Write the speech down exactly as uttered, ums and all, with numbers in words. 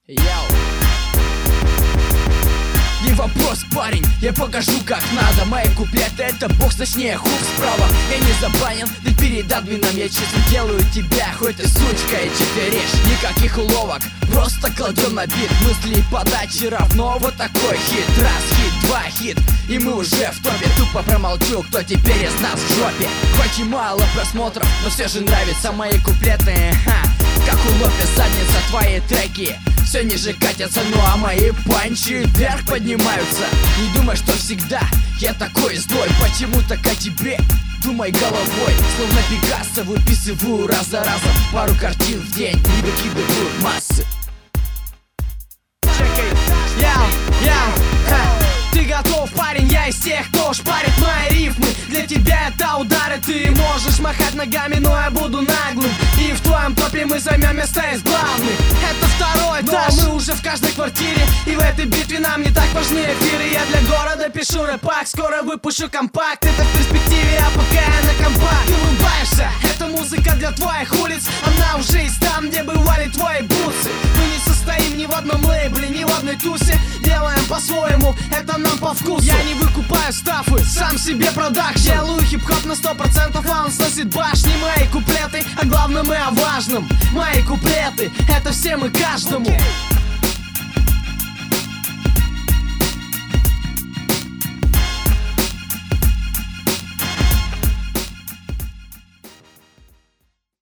Йоу. Не вопрос, парень, я покажу как надо. Мои куплеты это бокс, точнее хук справа. Я не забанен, ты перед админом. Я честно делаю тебя, хоть ты сучка и четверишь. Никаких уловок, просто кладем на бит. Мысли и подачи равно вот такой хит. Раз хит, два хит, и мы уже в топе. Тупо промолчу, кто теперь из нас в жопе. Хоть и мало просмотров, но все же нравятся мои куплеты. Ха. Как у Лопе задница, твои треки все ниже катятся, ну а мои панчи вверх поднимаются. Не думай, что всегда я такой злой. Почему-то о тебе думай головой. Словно Пикассо выписываю раз за разом пару картин в день, не выкидываю массы. Яу, яу, ха. Ты готов, парень, я из тех, кто шпарит мои рифмы. Для тебя это удары, ты можешь махать ногами, но я буду наглым. И в твоем топе мы займем место из главных. Это второй этаж, но мы уже в каждой квартире. И в этой битве нам не так важны эфиры. Я для города пишу рэпак, скоро выпущу компакт. Это в перспективе, а пока я на компакт. Ты улыбаешься, это музыка для твоих улиц. Она уже есть там, где бывали твои бутсы. Мы не состоим ни в одном лейбле, ни в одной тусе. Делаем по-своему, это нам по вкусу. Я не выкупаю стафы, сам себе продакшн. Делаю хип-хоп на сто процентов, а он сносит башни. Мои куплеты, о главном и о важном. Мои куплеты, это всем и каждому.